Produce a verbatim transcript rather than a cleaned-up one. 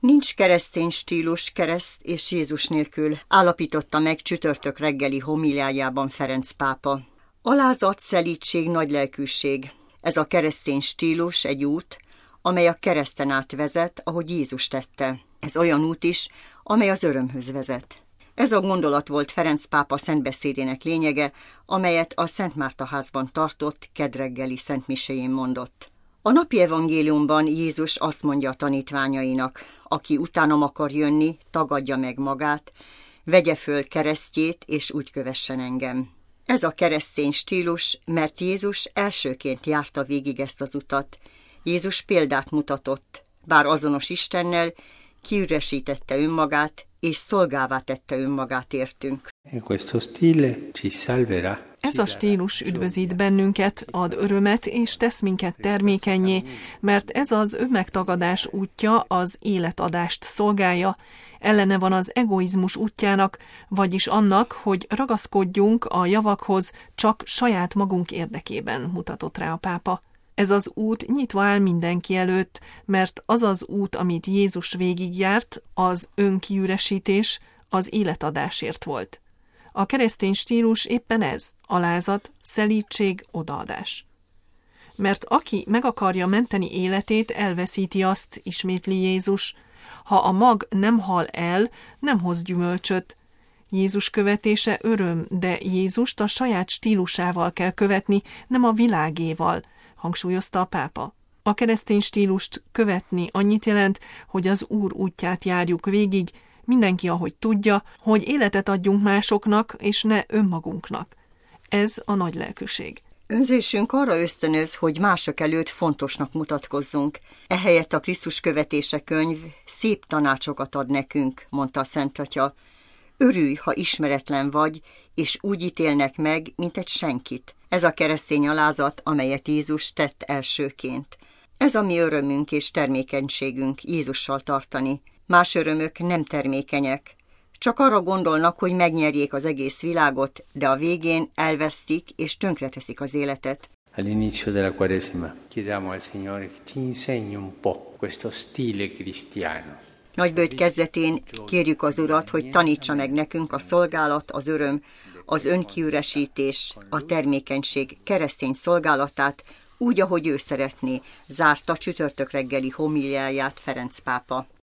Nincs keresztény stílus kereszt és Jézus nélkül, állapította meg csütörtök reggeli homiliájában Ferenc pápa. Alázat, szelídség, nagylelkűség. Ez a keresztény stílus egy út, amely a kereszten át vezet, ahogy Jézus tette. Ez olyan út is, amely az örömhöz vezet. Ez a gondolat volt Ferenc pápa szentbeszédének lényege, amelyet a Szent Márta házban tartott kedreggeli szentmiséjén mondott. A napi evangéliumban Jézus azt mondja a tanítványainak: aki utánam akar jönni, tagadja meg magát, vegye föl keresztjét, és úgy kövessen engem. Ez a keresztény stílus, mert Jézus elsőként járta végig ezt az utat. Jézus példát mutatott, bár azonos Istennel, kiüresítette önmagát, és szolgává tette önmagát értünk. Ez a stílus üdvözít bennünket, ad örömet és tesz minket termékennyé, mert ez az önmegtagadás útja az életadást szolgálja, ellene van az egoizmus útjának, vagyis annak, hogy ragaszkodjunk a javakhoz csak saját magunk érdekében, mutatott rá a pápa. Ez az út nyitva áll mindenki előtt, mert az az út, amit Jézus végigjárt, az önkiüresítés, az életadásért volt. A keresztény stílus éppen ez, alázat, szelídség, odaadás. Mert aki meg akarja menteni életét, elveszíti azt, ismétli Jézus. Ha a mag nem hal el, nem hoz gyümölcsöt. Jézus követése öröm, de Jézust a saját stílusával kell követni, nem a világéval, hangsúlyozta a pápa. A keresztény stílust követni annyit jelent, hogy az Úr útját járjuk végig, mindenki ahogy tudja, hogy életet adjunk másoknak, és ne önmagunknak. Ez a nagy lelkűség. Önzésünk arra ösztönöz, hogy mások előtt fontosnak mutatkozzunk. Ehelyett a Krisztus követése könyv szép tanácsokat ad nekünk, mondta a Szent Atya. Örülj, ha ismeretlen vagy, és úgy ítélnek meg, mint egy senkit. Ez a keresztény alázat, amelyet Jézus tett elsőként. Ez a mi örömünk és termékenységünk Jézussal tartani. Más örömök nem termékenyek. Csak arra gondolnak, hogy megnyerjék az egész világot, de a végén elvesztik és tönkreteszik az életet. All'inizio della Quaresima chiediamo al Signore che ci insegni un po' questo stile cristiano. Nagyböjt kezdetén kérjük az Urat, hogy tanítsa meg nekünk a szolgálat, az öröm, az önkiüresítés, a termékenység keresztény szolgálatát, úgy, ahogy ő szeretné, zárta csütörtök reggeli homiliáját Ferenc pápa.